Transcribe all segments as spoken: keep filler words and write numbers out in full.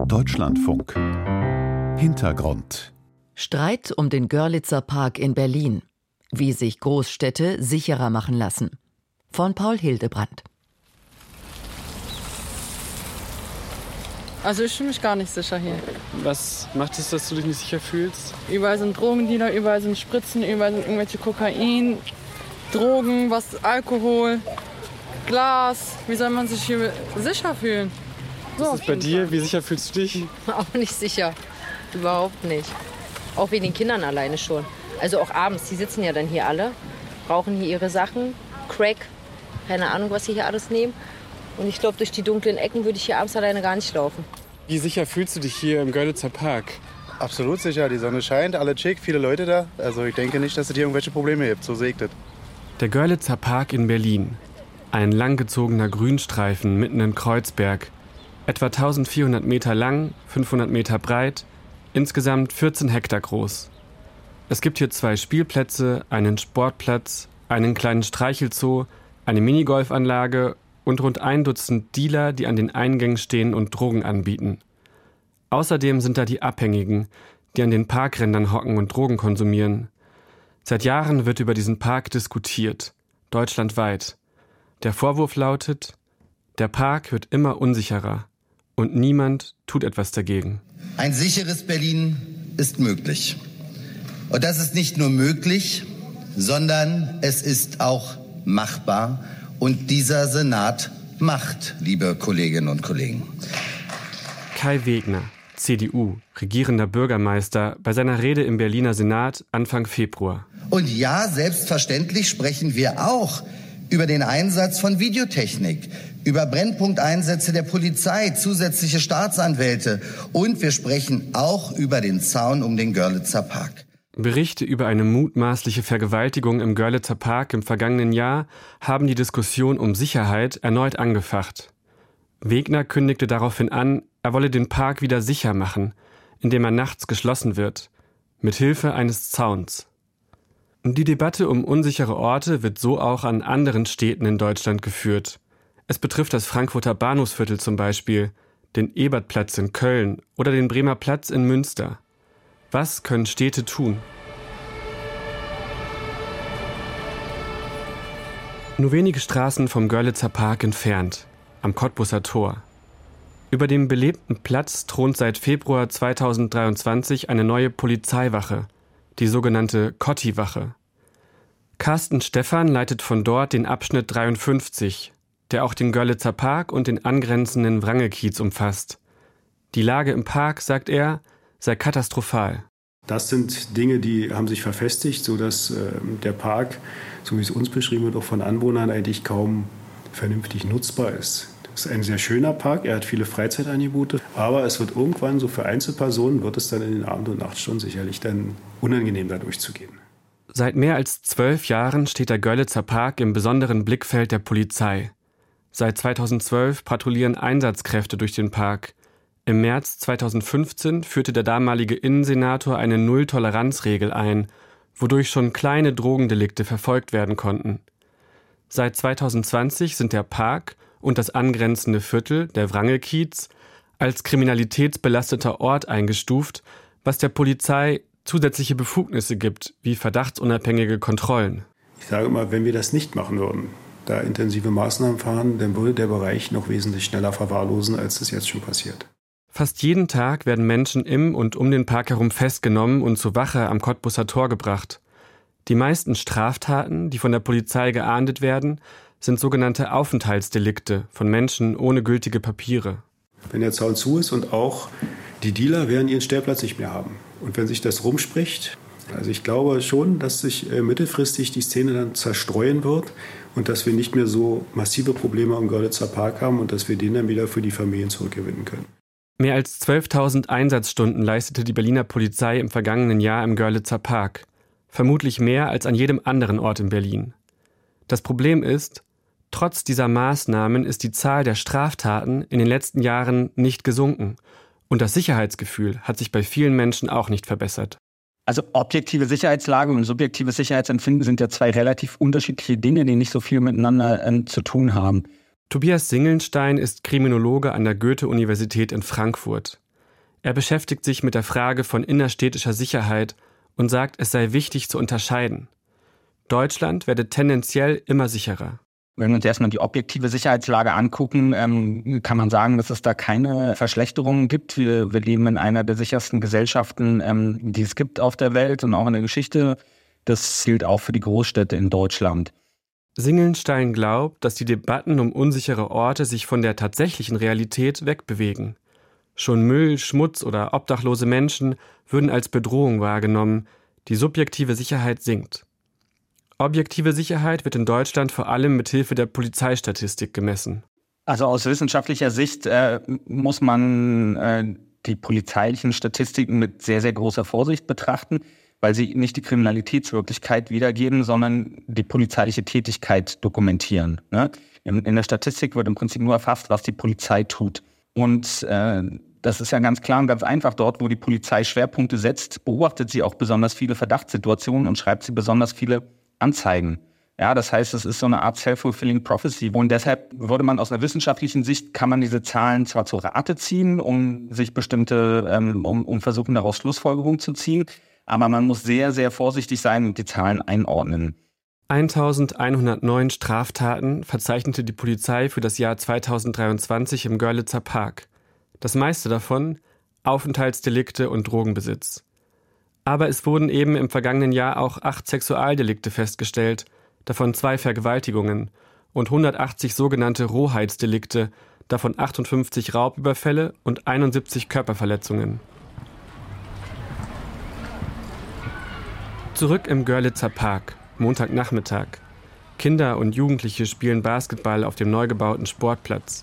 Deutschlandfunk. Hintergrund. Streit um den Görlitzer Park in Berlin. Wie sich Großstädte sicherer machen lassen. Von Paul Hildebrandt. Also ich fühle mich gar nicht sicher hier. Was macht es, dass du dich nicht sicher fühlst? Überall sind Drogendealer, überall sind Spritzen, überall sind irgendwelche Kokain, Drogen, was, Alkohol, Glas. Wie soll man sich hier sicher fühlen? So, was ist bei dir? Wie sicher fühlst du dich? Auch nicht sicher. Überhaupt nicht. Auch wegen den Kindern alleine schon. Also auch abends, die sitzen ja dann hier alle, rauchen hier ihre Sachen, Crack, keine Ahnung, was sie hier alles nehmen. Und ich glaube, durch die dunklen Ecken würde ich hier abends alleine gar nicht laufen. Wie sicher fühlst du dich hier im Görlitzer Park? Absolut sicher. Die Sonne scheint, alle schick, viele Leute da. Also ich denke nicht, dass es hier irgendwelche Probleme gibt. So sehe ich das. Der Görlitzer Park in Berlin. Ein langgezogener Grünstreifen mitten in Kreuzberg. Etwa eintausendvierhundert Meter lang, fünfhundert Meter breit, insgesamt vierzehn Hektar groß. Es gibt hier zwei Spielplätze, einen Sportplatz, einen kleinen Streichelzoo, eine Minigolfanlage und rund ein Dutzend Dealer, die an den Eingängen stehen und Drogen anbieten. Außerdem sind da die Abhängigen, die an den Parkrändern hocken und Drogen konsumieren. Seit Jahren wird über diesen Park diskutiert, deutschlandweit. Der Vorwurf lautet, der Park wird immer unsicherer und niemand tut etwas dagegen. Ein sicheres Berlin ist möglich. Und das ist nicht nur möglich, sondern es ist auch machbar. Und dieser Senat macht, liebe Kolleginnen und Kollegen. Kai Wegner, C D U, regierender Bürgermeister, bei seiner Rede im Berliner Senat Anfang Februar. Und ja, selbstverständlich sprechen wir auch über den Einsatz von Videotechnik, über Brennpunkteinsätze der Polizei, zusätzliche Staatsanwälte. Und wir sprechen auch über den Zaun um den Görlitzer Park. Berichte über eine mutmaßliche Vergewaltigung im Görlitzer Park im vergangenen Jahr haben die Diskussion um Sicherheit erneut angefacht. Wegner kündigte daraufhin an, er wolle den Park wieder sicher machen, indem er nachts geschlossen wird, mit Hilfe eines Zauns. Die Debatte um unsichere Orte wird so auch an anderen Städten in Deutschland geführt. Es betrifft das Frankfurter Bahnhofsviertel zum Beispiel, den Ebertplatz in Köln oder den Bremer Platz in Münster. Was können Städte tun? Nur wenige Straßen vom Görlitzer Park entfernt, am Kottbusser Tor. Über dem belebten Platz thront seit Februar zweitausenddreiundzwanzig eine neue Polizeiwache, die sogenannte Kotti-Wache. Carsten Stephan leitet von dort den Abschnitt dreiundfünfzig, der auch den Görlitzer Park und den angrenzenden Wrangelkiez umfasst. Die Lage im Park, sagt er, sei katastrophal. Das sind Dinge, die haben sich verfestigt, sodass äh, der Park, so wie es uns beschrieben wird, auch von Anwohnern eigentlich kaum vernünftig nutzbar ist. Das ist ein sehr schöner Park, er hat viele Freizeitangebote, aber es wird irgendwann, so für Einzelpersonen, wird es dann in den Abend- und Nachtstunden sicherlich dann unangenehm, da durchzugehen. Seit mehr als zwölf Jahren steht der Görlitzer Park im besonderen Blickfeld der Polizei. Seit zweitausendzwölf patrouillieren Einsatzkräfte durch den Park. Im März zweitausendfünfzehn führte der damalige Innensenator eine Null-Toleranz-Regel ein, wodurch schon kleine Drogendelikte verfolgt werden konnten. Seit zweitausendzwanzig sind der Park und das angrenzende Viertel, der Wrangelkiez, als kriminalitätsbelasteter Ort eingestuft, was der Polizei zusätzliche Befugnisse gibt, wie verdachtsunabhängige Kontrollen. Ich sage immer, wenn wir das nicht machen würden, da intensive Maßnahmen fahren, dann würde der Bereich noch wesentlich schneller verwahrlosen, als das jetzt schon passiert. Fast jeden Tag werden Menschen im und um den Park herum festgenommen und zur Wache am Kottbusser Tor gebracht. Die meisten Straftaten, die von der Polizei geahndet werden, sind sogenannte Aufenthaltsdelikte von Menschen ohne gültige Papiere. Wenn der Zaun zu ist und auch die Dealer werden ihren Stellplatz nicht mehr haben. Und wenn sich das rumspricht, also ich glaube schon, dass sich äh, mittelfristig die Szene dann zerstreuen wird und dass wir nicht mehr so massive Probleme am Görlitzer Park haben und dass wir den dann wieder für die Familien zurückgewinnen können. Mehr als zwölftausend Einsatzstunden leistete die Berliner Polizei im vergangenen Jahr im Görlitzer Park. Vermutlich mehr als an jedem anderen Ort in Berlin. Das Problem ist, trotz dieser Maßnahmen ist die Zahl der Straftaten in den letzten Jahren nicht gesunken. Und das Sicherheitsgefühl hat sich bei vielen Menschen auch nicht verbessert. Also objektive Sicherheitslage und subjektives Sicherheitsempfinden sind ja zwei relativ unterschiedliche Dinge, die nicht so viel miteinander äh, zu tun haben. Tobias Singelnstein ist Kriminologe an der Goethe-Universität in Frankfurt. Er beschäftigt sich mit der Frage von innerstädtischer Sicherheit und sagt, es sei wichtig zu unterscheiden. Deutschland werde tendenziell immer sicherer. Wenn wir uns erstmal die objektive Sicherheitslage angucken, ähm, kann man sagen, dass es da keine Verschlechterungen gibt. Wir, wir leben in einer der sichersten Gesellschaften, ähm, die es gibt auf der Welt und auch in der Geschichte. Das gilt auch für die Großstädte in Deutschland. Singelnstein glaubt, dass die Debatten um unsichere Orte sich von der tatsächlichen Realität wegbewegen. Schon Müll, Schmutz oder obdachlose Menschen würden als Bedrohung wahrgenommen. Die subjektive Sicherheit sinkt. Objektive Sicherheit wird in Deutschland vor allem mit Hilfe der Polizeistatistik gemessen. Also aus wissenschaftlicher Sicht äh, muss man äh, die polizeilichen Statistiken mit sehr, sehr großer Vorsicht betrachten, weil sie nicht die Kriminalitätswirklichkeit wiedergeben, sondern die polizeiliche Tätigkeit dokumentieren. Ne? In, in der Statistik wird im Prinzip nur erfasst, was die Polizei tut. Und äh, das ist ja ganz klar und ganz einfach. Dort, wo die Polizei Schwerpunkte setzt, beobachtet sie auch besonders viele Verdachtssituationen und schreibt sie besonders viele Anzeigen. Ja, das heißt, es ist so eine Art self-fulfilling prophecy. Und deshalb würde man aus einer wissenschaftlichen Sicht, kann man diese Zahlen zwar zur Rate ziehen, um sich bestimmte, ähm, um, um versuchen, daraus Schlussfolgerungen zu ziehen, aber man muss sehr, sehr vorsichtig sein und die Zahlen einordnen. eintausendeinhundertneun Straftaten verzeichnete die Polizei für das Jahr zweitausenddreiundzwanzig im Görlitzer Park. Das meiste davon Aufenthaltsdelikte und Drogenbesitz. Aber es wurden eben im vergangenen Jahr auch acht Sexualdelikte festgestellt, davon zwei Vergewaltigungen und hundertachtzig sogenannte Rohheitsdelikte, davon achtundfünfzig Raubüberfälle und einundsiebzig Körperverletzungen. Zurück im Görlitzer Park, Montagnachmittag. Kinder und Jugendliche spielen Basketball auf dem neu gebauten Sportplatz.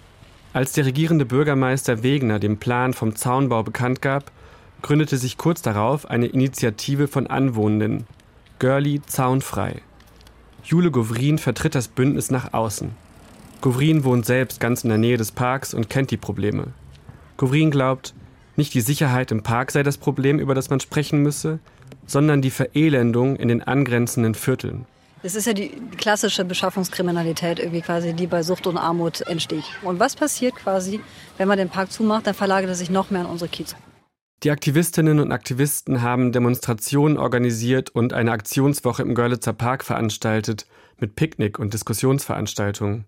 Als der regierende Bürgermeister Wegner den Plan vom Zaunbau bekannt gab, gründete sich kurz darauf eine Initiative von Anwohnenden, Görli Zaunfrei. Jule Govrin vertritt das Bündnis nach außen. Govrin wohnt selbst ganz in der Nähe des Parks und kennt die Probleme. Govrin glaubt, nicht die Sicherheit im Park sei das Problem, über das man sprechen müsse, sondern die Verelendung in den angrenzenden Vierteln. Das ist ja die klassische Beschaffungskriminalität, irgendwie quasi, die bei Sucht und Armut entsteht. Und was passiert quasi, wenn man den Park zumacht, dann verlagert er sich noch mehr in unsere Kieze. Die Aktivistinnen und Aktivisten haben Demonstrationen organisiert und eine Aktionswoche im Görlitzer Park veranstaltet mit Picknick und Diskussionsveranstaltungen.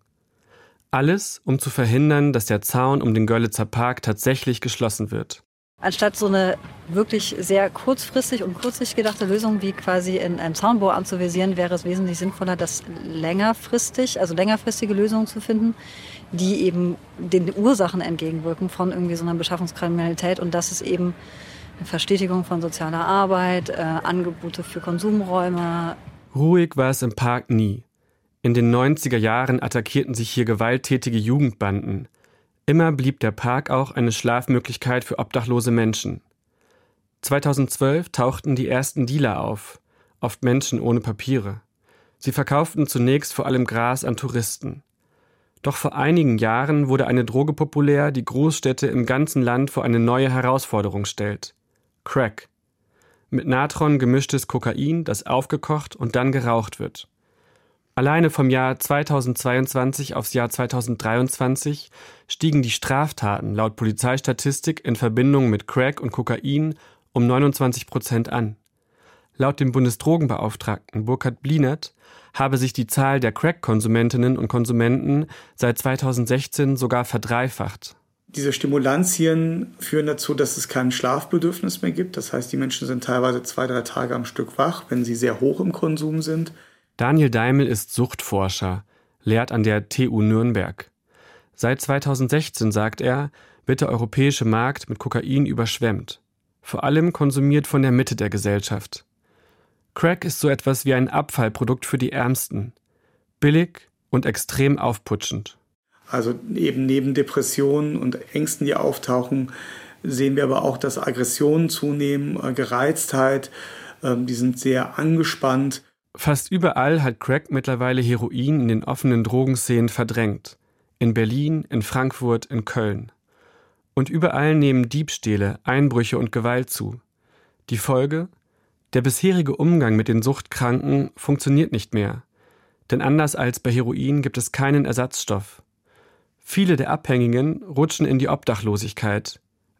Alles, um zu verhindern, dass der Zaun um den Görlitzer Park tatsächlich geschlossen wird. Anstatt so eine wirklich sehr kurzfristig und kurzsichtig gedachte Lösung wie quasi in einem Zaunbau anzuvisieren, wäre es wesentlich sinnvoller, das längerfristig, also längerfristige Lösungen zu finden, die eben den Ursachen entgegenwirken von irgendwie so einer Beschaffungskriminalität. Und das ist eben eine Verstetigung von sozialer Arbeit, äh, Angebote für Konsumräume. Ruhig war es im Park nie. In den neunziger Jahren attackierten sich hier gewalttätige Jugendbanden. Immer blieb der Park auch eine Schlafmöglichkeit für obdachlose Menschen. zweitausendzwölf tauchten die ersten Dealer auf, oft Menschen ohne Papiere. Sie verkauften zunächst vor allem Gras an Touristen. Doch vor einigen Jahren wurde eine Droge populär, die Großstädte im ganzen Land vor eine neue Herausforderung stellt. Crack. Mit Natron gemischtes Kokain, das aufgekocht und dann geraucht wird. Alleine vom Jahr zweitausendzweiundzwanzig aufs Jahr zweitausenddreiundzwanzig stiegen die Straftaten laut Polizeistatistik in Verbindung mit Crack und Kokain um neunundzwanzig Prozent an. Laut dem Bundesdrogenbeauftragten Burkhard Blinert habe sich die Zahl der Crack-Konsumentinnen und Konsumenten seit zweitausendsechzehn sogar verdreifacht. Diese Stimulantien führen dazu, dass es kein Schlafbedürfnis mehr gibt. Das heißt, die Menschen sind teilweise zwei, drei Tage am Stück wach, wenn sie sehr hoch im Konsum sind. Daniel Daimel ist Suchtforscher, lehrt an der T U Nürnberg. Seit zweitausendsechzehn, sagt er, wird der europäische Markt mit Kokain überschwemmt. Vor allem konsumiert von der Mitte der Gesellschaft. Crack ist so etwas wie ein Abfallprodukt für die Ärmsten. Billig und extrem aufputschend. Also eben neben Depressionen und Ängsten, die auftauchen, sehen wir aber auch, dass Aggressionen zunehmen, Gereiztheit, die sind sehr angespannt. Fast überall hat Crack mittlerweile Heroin in den offenen Drogenszenen verdrängt. In Berlin, in Frankfurt, in Köln. Und überall nehmen Diebstähle, Einbrüche und Gewalt zu. Die Folge? Der bisherige Umgang mit den Suchtkranken funktioniert nicht mehr. Denn anders als bei Heroin gibt es keinen Ersatzstoff. Viele der Abhängigen rutschen in die Obdachlosigkeit,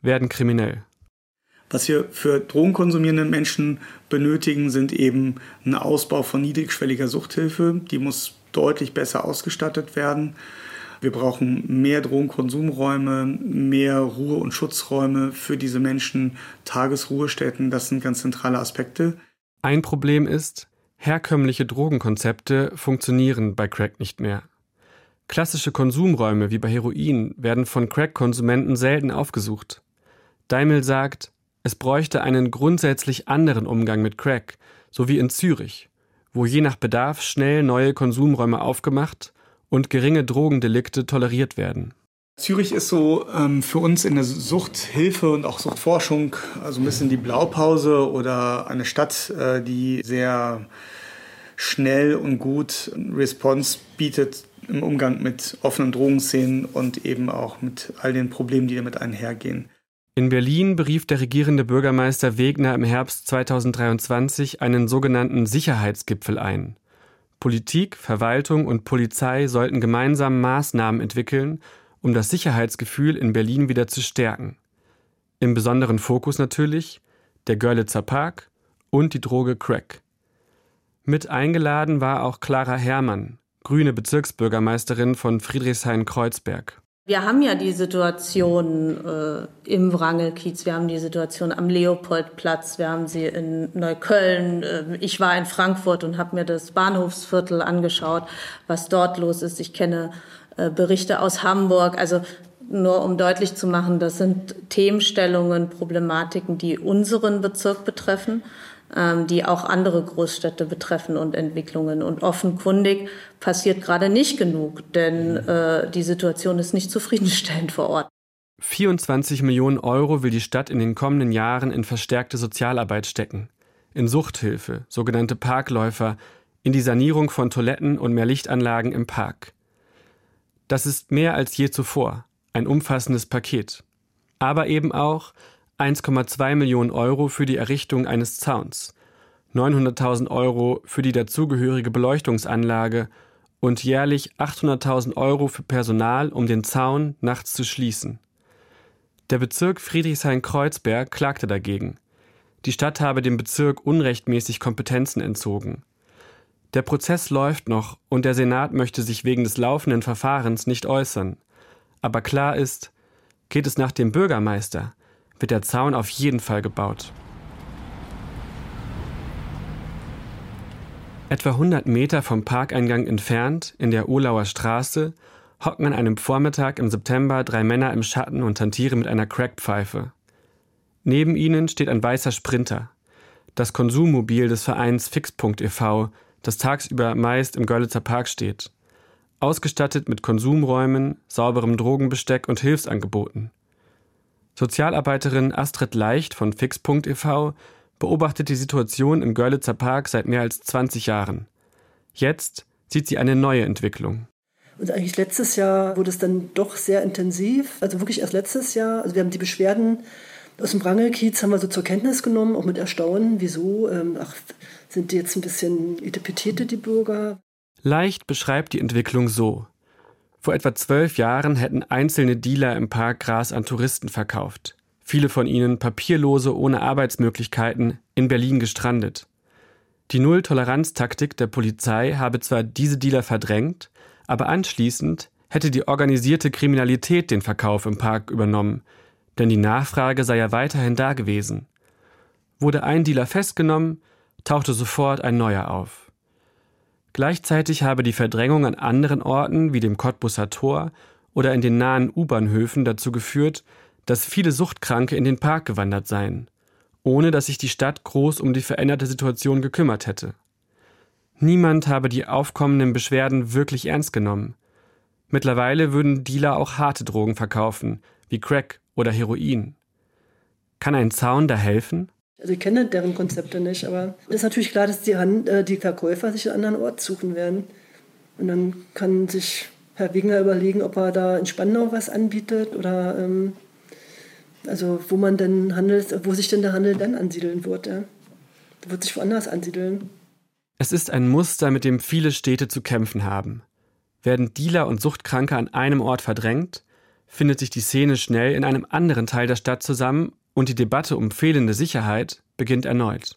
werden kriminell. Was wir für drogenkonsumierende Menschen benötigen, sind eben ein Ausbau von niedrigschwelliger Suchthilfe. Die muss deutlich besser ausgestattet werden. Wir brauchen mehr Drogenkonsumräume, mehr Ruhe- und Schutzräume für diese Menschen, Tagesruhestätten, das sind ganz zentrale Aspekte. Ein Problem ist, herkömmliche Drogenkonzepte funktionieren bei Crack nicht mehr. Klassische Konsumräume wie bei Heroin werden von Crack-Konsumenten selten aufgesucht. Daimel sagt, es bräuchte einen grundsätzlich anderen Umgang mit Crack, so wie in Zürich, wo je nach Bedarf schnell neue Konsumräume aufgemacht und geringe Drogendelikte toleriert werden. Zürich ist so ähm, für uns in der Suchthilfe und auch Suchtforschung also ein bisschen die Blaupause oder eine Stadt, äh, die sehr schnell und gut Response bietet im Umgang mit offenen Drogenszenen und eben auch mit all den Problemen, die damit einhergehen. In Berlin berief der regierende Bürgermeister Wegner im Herbst zweitausenddreiundzwanzig einen sogenannten Sicherheitsgipfel ein. Politik, Verwaltung und Polizei sollten gemeinsam Maßnahmen entwickeln, um das Sicherheitsgefühl in Berlin wieder zu stärken. Im besonderen Fokus natürlich der Görlitzer Park und die Droge Crack. Mit eingeladen war auch Clara Herrmann, grüne Bezirksbürgermeisterin von Friedrichshain-Kreuzberg. Wir haben ja die Situation äh, im Wrangelkiez, wir haben die Situation am Leopoldplatz, wir haben sie in Neukölln. Äh, ich war in Frankfurt und habe mir das Bahnhofsviertel angeschaut, was dort los ist. Ich kenne äh, Berichte aus Hamburg. Also nur um deutlich zu machen, das sind Themenstellungen, Problematiken, die unseren Bezirk betreffen, die auch andere Großstädte betreffen und Entwicklungen. Und offenkundig passiert gerade nicht genug, denn äh, die Situation ist nicht zufriedenstellend vor Ort. vierundzwanzig Millionen Euro will die Stadt in den kommenden Jahren in verstärkte Sozialarbeit stecken. In Suchthilfe, sogenannte Parkläufer, in die Sanierung von Toiletten und mehr Lichtanlagen im Park. Das ist mehr als je zuvor, ein umfassendes Paket. Aber eben auch eins Komma zwei Millionen Euro für die Errichtung eines Zauns, neunhunderttausend Euro für die dazugehörige Beleuchtungsanlage und jährlich achthunderttausend Euro für Personal, um den Zaun nachts zu schließen. Der Bezirk Friedrichshain-Kreuzberg klagte dagegen. Die Stadt habe dem Bezirk unrechtmäßig Kompetenzen entzogen. Der Prozess läuft noch und der Senat möchte sich wegen des laufenden Verfahrens nicht äußern. Aber klar ist, geht es nach dem Bürgermeister, wird der Zaun auf jeden Fall gebaut. Etwa hundert Meter vom Parkeingang entfernt, in der Ohlauer Straße, hocken an einem Vormittag im September drei Männer im Schatten und hantieren mit einer Crackpfeife. Neben ihnen steht ein weißer Sprinter, das Konsummobil des Vereins Fixpunkt e V, das tagsüber meist im Görlitzer Park steht, ausgestattet mit Konsumräumen, sauberem Drogenbesteck und Hilfsangeboten. Sozialarbeiterin Astrid Leicht von Fixpunkt e V beobachtet die Situation im Görlitzer Park seit mehr als zwanzig Jahren. Jetzt sieht sie eine neue Entwicklung. Und eigentlich letztes Jahr wurde es dann doch sehr intensiv, also wirklich erst letztes Jahr. Also wir haben die Beschwerden aus dem Wrangelkiez haben wir so zur Kenntnis genommen, auch mit Erstaunen. Wieso? Ähm, ach, sind die jetzt ein bisschen etepetete, die Bürger? Leicht beschreibt die Entwicklung so. Vor etwa zwölf Jahren hätten einzelne Dealer im Park Gras an Touristen verkauft. Viele von ihnen Papierlose ohne Arbeitsmöglichkeiten in Berlin gestrandet. Die Null-Toleranz-Taktik der Polizei habe zwar diese Dealer verdrängt, aber anschließend hätte die organisierte Kriminalität den Verkauf im Park übernommen, denn die Nachfrage sei ja weiterhin da gewesen. Wurde ein Dealer festgenommen, tauchte sofort ein neuer auf. Gleichzeitig habe die Verdrängung an anderen Orten wie dem Cottbuser Tor oder in den nahen U-Bahnhöfen dazu geführt, dass viele Suchtkranke in den Park gewandert seien, ohne dass sich die Stadt groß um die veränderte Situation gekümmert hätte. Niemand habe die aufkommenden Beschwerden wirklich ernst genommen. Mittlerweile würden Dealer auch harte Drogen verkaufen, wie Crack oder Heroin. Kann ein Zaun da helfen? Also ich kenne deren Konzepte nicht, aber es ist natürlich klar, dass die, Hand, äh, die Verkäufer sich einen anderen Ort suchen werden. Und dann kann sich Herr Wegner überlegen, ob er da in Spandau was anbietet oder ähm, also wo man denn handelt, wo sich denn der Handel dann ansiedeln wird. Ja? Der wird sich woanders ansiedeln. Es ist ein Muster, mit dem viele Städte zu kämpfen haben. Werden Dealer und Suchtkranke an einem Ort verdrängt, findet sich die Szene schnell in einem anderen Teil der Stadt zusammen und die Debatte um fehlende Sicherheit beginnt erneut.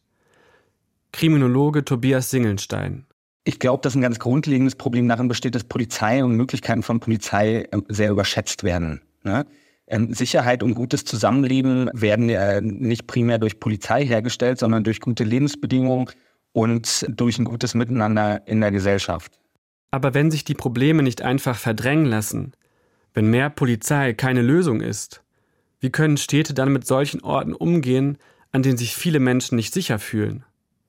Kriminologe Tobias Singelnstein. Ich glaube, dass ein ganz grundlegendes Problem darin besteht, dass Polizei und Möglichkeiten von Polizei sehr überschätzt werden. Ne? Ähm, Sicherheit und gutes Zusammenleben werden äh, nicht primär durch Polizei hergestellt, sondern durch gute Lebensbedingungen und durch ein gutes Miteinander in der Gesellschaft. Aber wenn sich die Probleme nicht einfach verdrängen lassen, wenn mehr Polizei keine Lösung ist, wie können Städte dann mit solchen Orten umgehen, an denen sich viele Menschen nicht sicher fühlen?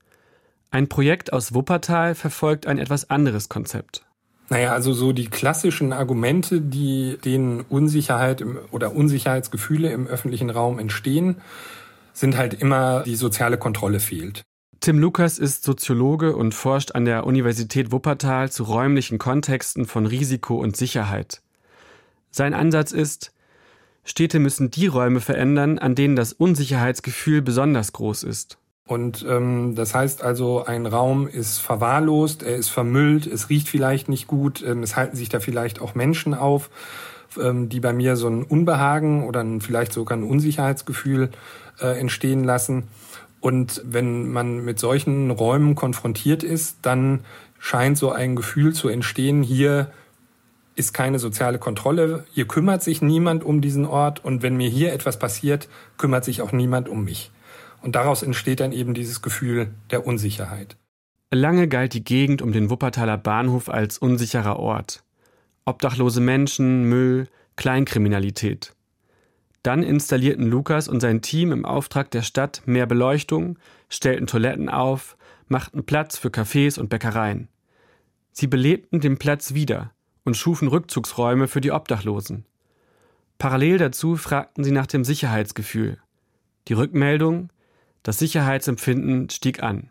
Ein Projekt aus Wuppertal verfolgt ein etwas anderes Konzept. Naja, also so die klassischen Argumente, die denen Unsicherheit im, oder Unsicherheitsgefühle im öffentlichen Raum entstehen, sind halt immer, die soziale Kontrolle fehlt. Tim Lukas ist Soziologe und forscht an der Universität Wuppertal zu räumlichen Kontexten von Risiko und Sicherheit. Sein Ansatz ist, Städte müssen die Räume verändern, an denen das Unsicherheitsgefühl besonders groß ist. Und ähm, das heißt also, ein Raum ist verwahrlost, er ist vermüllt, es riecht vielleicht nicht gut, ähm, es halten sich da vielleicht auch Menschen auf, ähm, die bei mir so ein Unbehagen oder ein, vielleicht sogar ein Unsicherheitsgefühl äh, entstehen lassen. Und wenn man mit solchen Räumen konfrontiert ist, dann scheint so ein Gefühl zu entstehen, hier ist keine soziale Kontrolle, hier kümmert sich niemand um diesen Ort und wenn mir hier etwas passiert, kümmert sich auch niemand um mich. Und daraus entsteht dann eben dieses Gefühl der Unsicherheit. Lange galt die Gegend um den Wuppertaler Bahnhof als unsicherer Ort. Obdachlose Menschen, Müll, Kleinkriminalität. Dann installierten Lukas und sein Team im Auftrag der Stadt mehr Beleuchtung, stellten Toiletten auf, machten Platz für Cafés und Bäckereien. Sie belebten den Platz wieder und schufen Rückzugsräume für die Obdachlosen. Parallel dazu fragten sie nach dem Sicherheitsgefühl. Die Rückmeldung: Das Sicherheitsempfinden stieg an.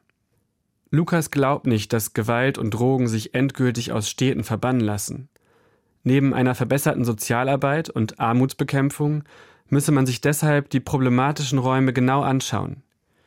Lukas glaubt nicht, dass Gewalt und Drogen sich endgültig aus Städten verbannen lassen. Neben einer verbesserten Sozialarbeit und Armutsbekämpfung müsse man sich deshalb die problematischen Räume genau anschauen.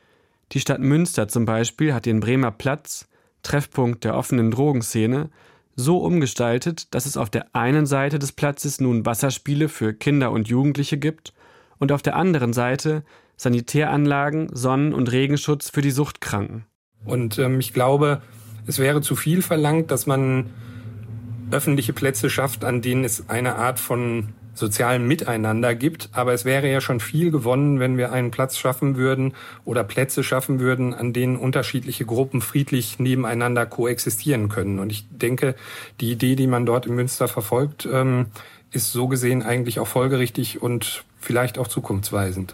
Die Stadt Münster zum Beispiel hat den Bremer Platz, Treffpunkt der offenen Drogenszene, so umgestaltet, dass es auf der einen Seite des Platzes nun Wasserspiele für Kinder und Jugendliche gibt und auf der anderen Seite Sanitäranlagen, Sonnen- und Regenschutz für die Suchtkranken. Und ähm, ich glaube, es wäre zu viel verlangt, dass man öffentliche Plätze schafft, an denen es eine Art von sozialem Miteinander gibt. Aber es wäre ja schon viel gewonnen, wenn wir einen Platz schaffen würden oder Plätze schaffen würden, an denen unterschiedliche Gruppen friedlich nebeneinander koexistieren können. Und ich denke, die Idee, die man dort in Münster verfolgt, ähm, ist so gesehen eigentlich auch folgerichtig und vielleicht auch zukunftsweisend.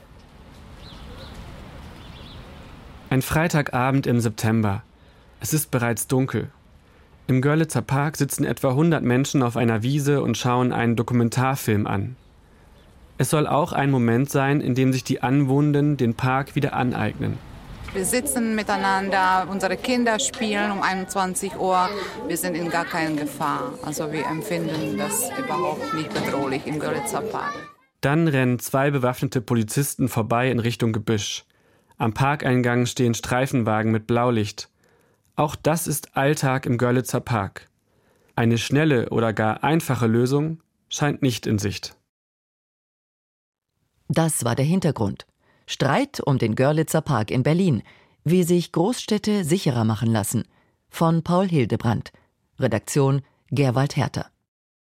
Ein Freitagabend im September. Es ist bereits dunkel. Im Görlitzer Park sitzen etwa hundert Menschen auf einer Wiese und schauen einen Dokumentarfilm an. Es soll auch ein Moment sein, in dem sich die Anwohnenden den Park wieder aneignen. Wir sitzen miteinander, unsere Kinder spielen um einundzwanzig Uhr. Wir sind in gar keiner Gefahr. Also wir empfinden das überhaupt nicht bedrohlich im Görlitzer Park. Dann rennen zwei bewaffnete Polizisten vorbei in Richtung Gebüsch. Am Parkeingang stehen Streifenwagen mit Blaulicht. Auch das ist Alltag im Görlitzer Park. Eine schnelle oder gar einfache Lösung scheint nicht in Sicht. Das war der Hintergrund. Streit um den Görlitzer Park in Berlin. Wie sich Großstädte sicherer machen lassen. Von Paul Hildebrandt. Redaktion Gerwald Herter.